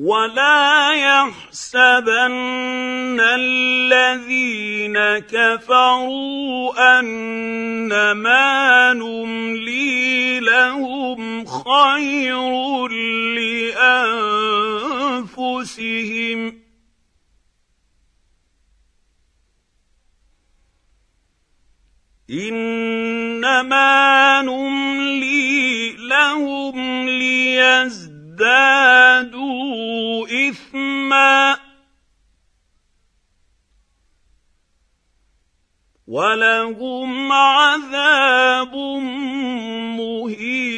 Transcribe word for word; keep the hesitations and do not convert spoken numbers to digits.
ولا يحسبن الذين كفروا أنما نملي لهم خير لأنفسهم إنما نملي لهم ليزدادوا إثما ولهم عذاب مهين.